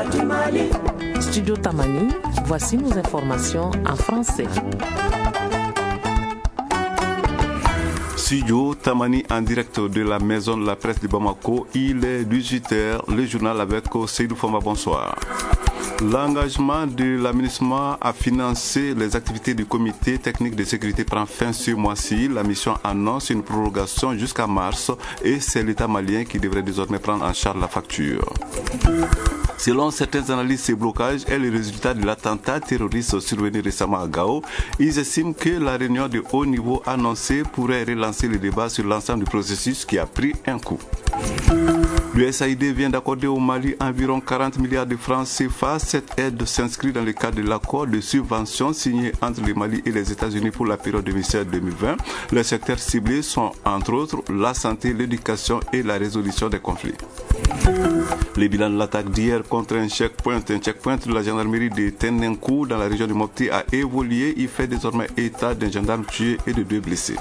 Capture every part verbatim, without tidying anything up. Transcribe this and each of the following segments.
du Mali. Studio Tamani, voici nos informations en français. Studio Tamani en direct de la maison de la presse de Bamako. Il est dix-huit heures, le journal avec Seydou Foma, bonsoir. L'engagement de l'aménagement à financer les activités du comité technique de sécurité prend fin ce mois-ci. La mission annonce une prorogation jusqu'à mars et c'est l'État malien qui devrait désormais prendre en charge la facture. Selon certaines analyses, ce blocage est le résultat de l'attentat terroriste survenu récemment à Gao. Ils estiment que la réunion de haut niveau annoncée pourrait relancer le débat sur l'ensemble du processus qui a pris un coup. L'U S A I D vient d'accorder au Mali environ quarante milliards de francs C F A. Cette aide s'inscrit dans le cadre de l'accord de subvention signé entre le Mali et les États-Unis pour la période deux mille seize deux mille vingt. Les secteurs ciblés sont entre autres la santé, l'éducation et la résolution des conflits. Le bilan de l'attaque d'hier contre un checkpoint, un checkpoint de la gendarmerie de Tenenkou dans la région de Mopti a évolué. Il fait désormais état d'un gendarme tué et de deux blessés.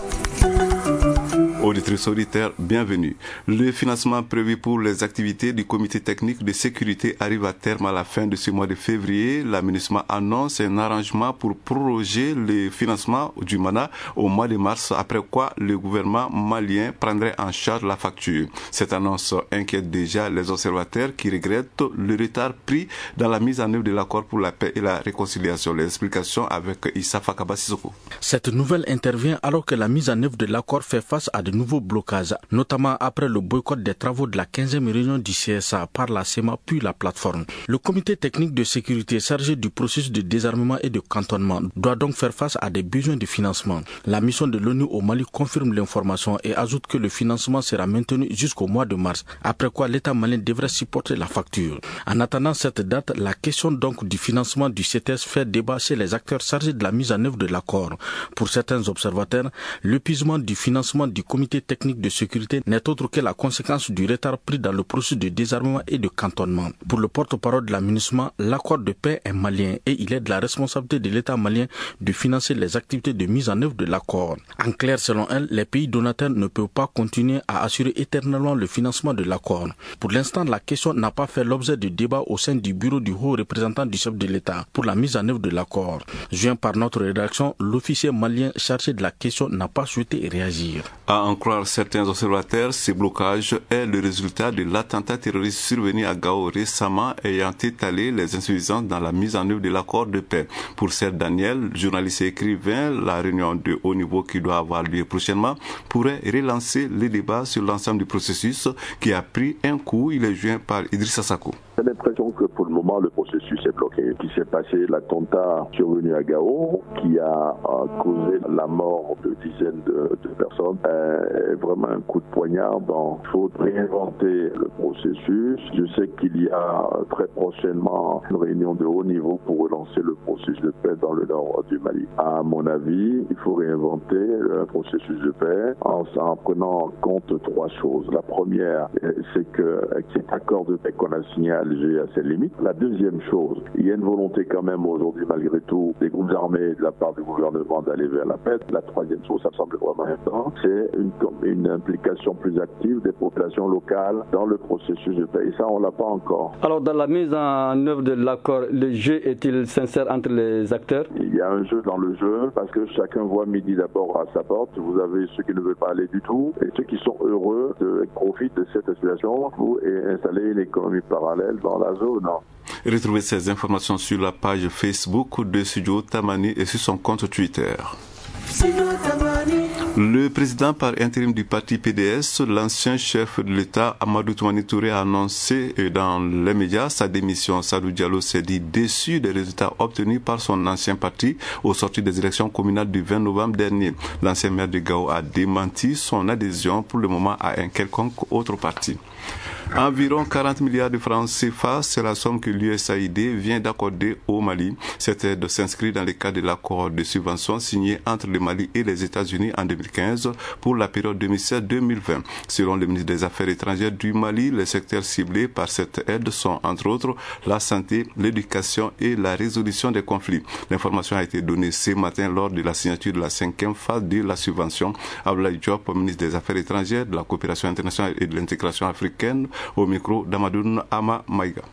Auditrice auditeurs, bienvenue. Le financement prévu pour les activités du comité technique de sécurité arrive à terme à la fin de ce mois de février. L'aménagement annonce un arrangement pour proroger le financement du M A N A au mois de mars, après quoi le gouvernement malien prendrait en charge la facture. Cette annonce inquiète déjà les observateurs qui regrettent le retard pris dans la mise en œuvre de l'accord pour la paix et la réconciliation. Les explications avec Issa Fakaba Sissoko. Cette nouvelle intervient alors que la mise en œuvre de l'accord fait face à de nouveaux blocages, notamment après le boycott des travaux de la quinzième réunion du C S A par la C E M A puis la plateforme. Le comité technique de sécurité chargé du processus de désarmement et de cantonnement doit donc faire face à des besoins de financement. La mission de l'ONU au Mali confirme l'information et ajoute que le financement sera maintenu jusqu'au mois de mars, après quoi l'État malien devrait supporter la facture. En attendant cette date, la question donc du financement du C T S fait débat chez les acteurs chargés de la mise en œuvre de l'accord. Pour certains observateurs, l'épuisement du financement du comité technique de sécurité n'est autre que la conséquence du retard pris dans le processus de désarmement et de cantonnement. Pour le porte-parole de l'aménagement, l'accord de paix est malien et il est de la responsabilité de l'État malien de financer les activités de mise en œuvre de l'accord. En clair, selon elle, les pays donateurs ne peuvent pas continuer à assurer éternellement le financement de l'accord. Pour l'instant, la question n'a pas fait l'objet de débat au sein du bureau du haut représentant du chef de l'État pour la mise en œuvre de l'accord. Joint par notre rédaction, l'officier malien chargé de la question n'a pas souhaité réagir. À en croire certains observateurs, ce blocage est le résultat de l'attentat terroriste survenu à Gao récemment ayant étalé les insuffisances dans la mise en œuvre de l'accord de paix. Pour Serge Daniel, journaliste et écrivain, la réunion de haut niveau qui doit avoir lieu prochainement pourrait relancer les débats sur l'ensemble du processus qui a pris un coup. Il est joint par Idrissa Sako. J'ai l'impression que pour le moment, le processus est bloqué. Il s'est passé l'attentat survenu à Gao qui a euh, causé la mort de dizaines de, de personnes. Euh, vraiment un coup de poignard. Donc, il faut réinventer le processus. Je sais qu'il y a très prochainement une réunion de haut niveau pour relancer le processus de paix dans le nord du Mali. À mon avis, il faut réinventer le processus de paix en, en prenant en compte trois choses. La première, c'est que cet accord de paix qu'on a signé à Alger à ses limites. La deuxième chose, il y a une volonté quand même aujourd'hui, malgré tout, des groupes armés de la part du gouvernement d'aller vers la paix. La troisième chose, ça me semble vraiment important, c'est une, une implication plus active des populations locales dans le processus de paix. Et ça, on l'a pas encore. Alors, dans la mise en œuvre de l'accord, le jeu est-il sincère entre les acteurs? Il y a un jeu dans le jeu, parce que chacun voit midi d'abord à sa porte. Vous avez ceux qui ne veulent pas aller du tout, et ceux qui sont heureux de profiter de cette situation pour installer une économie parallèle dans la zone. Retrouvez ces informations sur la page Facebook de Studio Tamani et sur son compte Twitter. Le président par intérim du parti P D S, l'ancien chef de l'État Amadou Toumani Touré, a annoncé dans les médias sa démission. Sadou Diallo s'est dit déçu des résultats obtenus par son ancien parti au sortir des élections communales du vingt novembre dernier. L'ancien maire de Gao a démenti son adhésion pour le moment à un quelconque autre parti. Environ quarante milliards de francs C F A, c'est la somme que l'U S A I D vient d'accorder au Mali. Cette aide s'inscrit dans le cadre de l'accord de subvention signé entre le Mali et les États-Unis en deux mille quinze pour la période deux mille seize deux mille vingt. Selon le ministre des Affaires étrangères du Mali, les secteurs ciblés par cette aide sont entre autres la santé, l'éducation et la résolution des conflits. L'information a été donnée ce matin lors de la signature de la cinquième phase de la subvention. Abdoulaye Diop, ministre des Affaires étrangères, de la coopération internationale et de l'intégration africaine, au micro d'Amadoun Ama Maïga.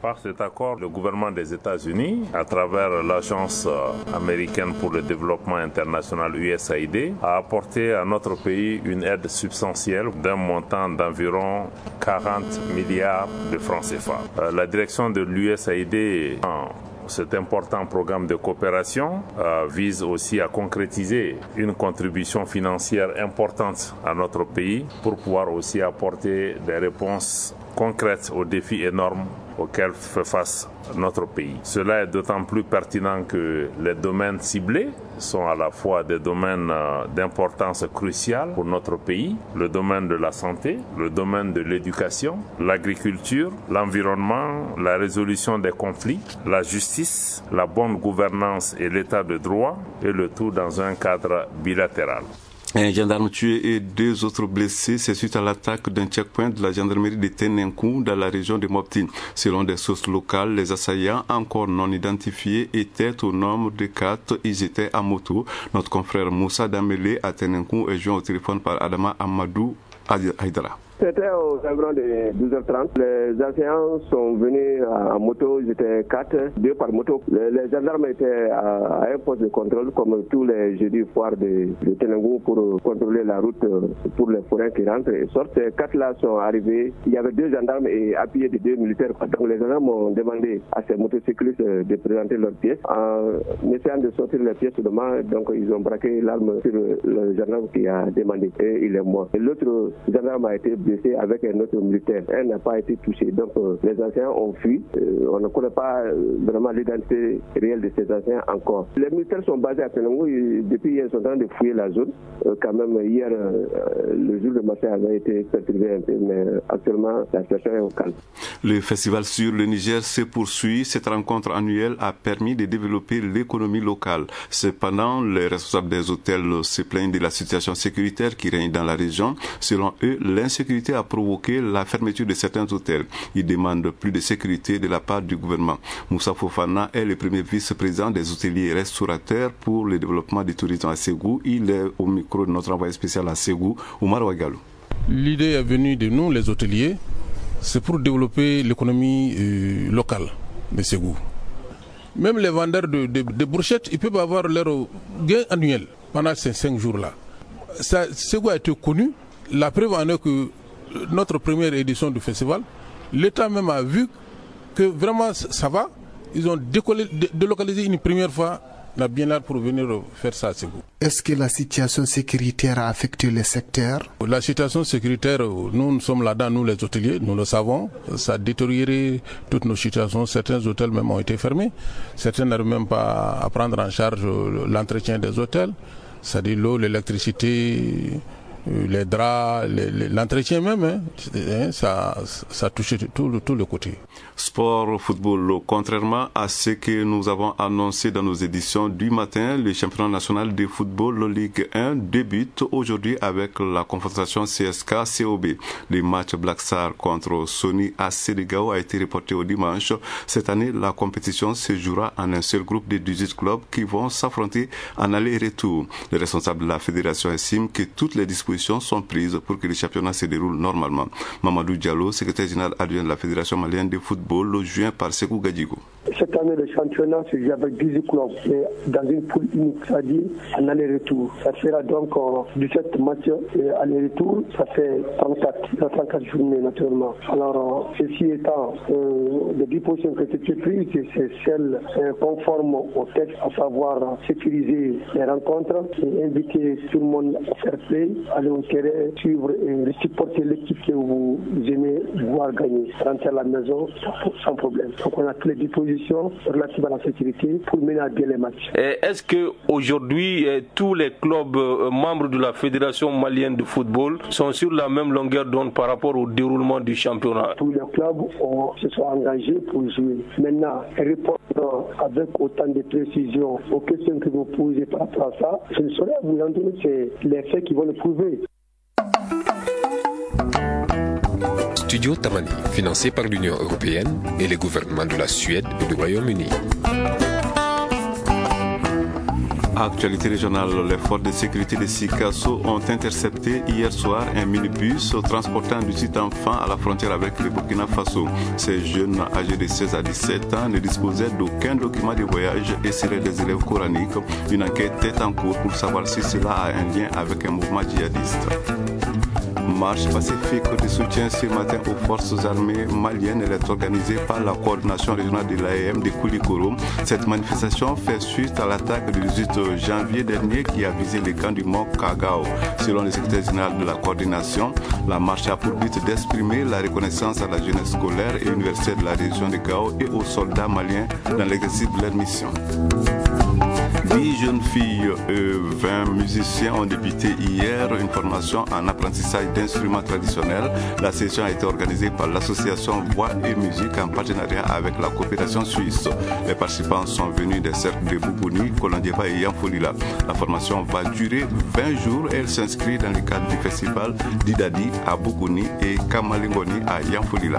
Par cet accord, le gouvernement des États-Unis, à travers l'Agence américaine pour le développement international U S A I D, a apporté à notre pays une aide substantielle d'un montant d'environ quarante milliards de francs C F A. La direction de l'U S A I D, cet important programme de coopération euh, vise aussi à concrétiser une contribution financière importante à notre pays pour pouvoir aussi apporter des réponses concrètes aux défis énormes auxquels fait face notre pays. Cela est d'autant plus pertinent que les domaines ciblés sont à la fois des domaines d'importance cruciale pour notre pays, le domaine de la santé, le domaine de l'éducation, l'agriculture, l'environnement, la résolution des conflits, la justice, la bonne gouvernance et l'état de droit, et le tout dans un cadre bilatéral. Un gendarme tué et deux autres blessés, c'est suite à l'attaque d'un checkpoint de la gendarmerie de Tenenkou dans la région de Mopti. Selon des sources locales, les assaillants, encore non identifiés, étaient au nombre de quatre. Ils étaient à moto. Notre confrère Moussa Damele à Tenenkou est joint au téléphone par Adama Amadou Haïdara. C'était aux environs de douze heures trente. Les assaillants sont venus en moto, ils étaient quatre, deux par moto. Les, les gendarmes étaient à, à un poste de contrôle, comme tous les jeudis foires de, de Tenenkou, pour contrôler la route pour les forains qui rentrent et sortent. Ces quatre-là sont arrivés. Il y avait deux gendarmes et appuyés de deux militaires. Donc les gendarmes ont demandé à ces motocyclistes de présenter leurs pièces. En essayant de sortir les pièces de main, donc ils ont braqué l'arme sur le gendarme qui a demandé et il est mort. Et l'autre gendarme a été blessé avec un autre militaire. Elle n'a pas été touchée. Donc euh, les anciens ont fui. Euh, on ne connaît pas euh, vraiment l'identité réelle de ces anciens encore. Les militaires sont basés à Tenenkou. Depuis hier, ils sont en train de fouiller la zone. Euh, quand même, hier, euh, le jour de marché avait été perturbé un peu, mais actuellement, la situation est au calme. Le festival sur le Niger se poursuit. Cette rencontre annuelle a permis de développer l'économie locale. Cependant, les responsables des hôtels se plaignent de la situation sécuritaire qui règne dans la région. Selon eux, l'insécurité a provoqué la fermeture de certains hôtels. Ils demandent plus de sécurité de la part du gouvernement. Moussa Fofana est le premier vice-président des hôteliers et restaurateurs pour le développement du tourisme à Ségou. Il est au micro de notre envoyé spécial à Ségou, Oumar Ouagalou. L'idée est venue de nous, les hôteliers, c'est pour développer l'économie euh, locale de Ségou. Même les vendeurs de, de, de brochettes, ils peuvent avoir leur gain annuel pendant ces cinq jours-là. Ça, Ségou a été connu. La preuve en est que notre première édition du festival, l'État même a vu que vraiment ça va. Ils ont décollé, délocalisé une première fois la biennale pour venir faire ça à Ségou. Est-ce que la situation sécuritaire a affecté le secteur? La situation sécuritaire, nous, nous sommes là-dedans, nous les hôteliers, nous le savons. Ça a détérioré toutes nos situations. Certains hôtels même ont été fermés. Certains n'arrivent même pas à prendre en charge l'entretien des hôtels. C'est-à-dire l'eau, l'électricité, les draps, l'entretien même, hein, ça, ça touche tout, tout le côté. Sport, football, contrairement à ce que nous avons annoncé dans nos éditions du matin, le championnat national de football Ligue un débute aujourd'hui avec la confrontation C S K C O B. Le match Black Star contre Sony A C de Gao a été reporté au dimanche. Cette année, la compétition se jouera en un seul groupe de dix-huit clubs qui vont s'affronter en aller et retour. Le responsable de la fédération estime que toutes les dispositions sont prises pour que le championnat se déroule normalement. Mamadou Diallo, secrétaire général adjoint de la Fédération malienne de football, le joint par Sekou Gadjigo. Cette année, le championnat se joue avec dix-huit clubs et dans une poule unique, c'est-à-dire en aller-retour. Ça fera donc euh, dix-sept matchs et aller-retour, ça fait trente-quatre, trente-quatre journées naturellement. Alors, euh, ceci étant, euh, les dispositions qui ont été prises, c'est celles euh, conformes au texte, à savoir euh, sécuriser les rencontres et inviter tout le monde à faire play, aller au terrain, suivre et supporter l'équipe que vous aimez voir gagner, rentrer à la maison sans problème. Donc on a toutes les dispositions relatives à la sécurité pour mener à bien les matchs. Est-ce qu'aujourd'hui, tous les clubs membres de la Fédération malienne de football sont sur la même longueur d'onde par rapport au déroulement du championnat? Tous les clubs ont, se sont engagés pour jouer. Maintenant, répondre avec autant de précision aux questions que vous posez par rapport à ça, je ne saurais vous en donner, c'est les faits qui vont le prouver. Studio Tamani, financé par l'Union européenne et les gouvernements de la Suède et du Royaume-Uni. Actualité régionale, les forces de sécurité de Sikasso ont intercepté hier soir un minibus transportant dix-huit enfants à la frontière avec le Burkina Faso. Ces jeunes âgés de seize à dix-sept ans ne disposaient d'aucun document de voyage et seraient des élèves coraniques. Une enquête est en cours pour savoir si cela a un lien avec un mouvement djihadiste. Marche pacifique de soutien ce matin aux forces armées maliennes. Elle est organisée par la coordination régionale de l'A E M de Koulikoro. Cette manifestation fait suite à l'attaque du dix-huit janvier dernier qui a visé les camps du Mont Kagao. Selon le secrétaire général de la coordination, la marche a pour but d'exprimer la reconnaissance à la jeunesse scolaire et universitaire de la région de Gao et aux soldats maliens dans l'exercice de leur mission. dix jeunes filles et vingt musiciens ont débuté hier une formation en apprentissage d'instruments traditionnels. La session a été organisée par l'association Voix et Musique en partenariat avec la coopération suisse. Les participants sont venus des cercles de Boubouni, Kolondieva et Yanfolila. La formation va durer vingt jours et elle s'inscrit dans le cadre du festival d'Idadi à Boubouni et Kamalingoni à Yanfolila.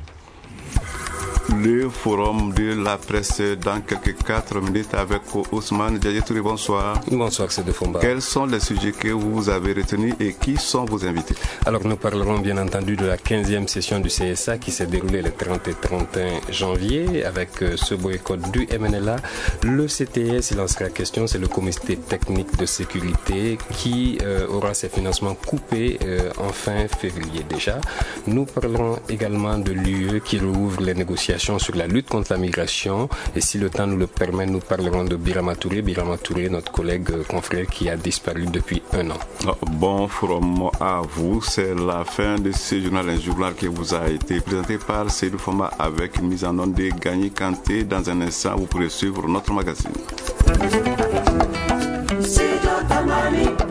Le forum de la presse dans quelques quatre minutes avec Ousmane Djadjetouri. Bonsoir. Bonsoir, c'est de Fomba. Quels sont les sujets que vous avez retenus et qui sont vos invités? Alors, nous parlerons bien entendu de la quinzième session du C S A qui s'est déroulée le trente et trente et un janvier avec ce boycott du M N L A. Le C T S, il en sera question, c'est le comité technique de sécurité qui euh, aura ses financements coupés euh, en fin février déjà. Nous parlerons également de l'U E qui rouvre les négociations sur la lutte contre la migration et si le temps nous le permet, nous parlerons de Birama Touré. Birama Touré, notre collègue euh, confrère qui a disparu depuis un an. Bon forum à vous, c'est la fin de ce journal, un journal qui vous a été présenté par Seydou Foma avec une mise en onde de Gagné Kanté. Dans un instant, vous pourrez suivre notre magazine.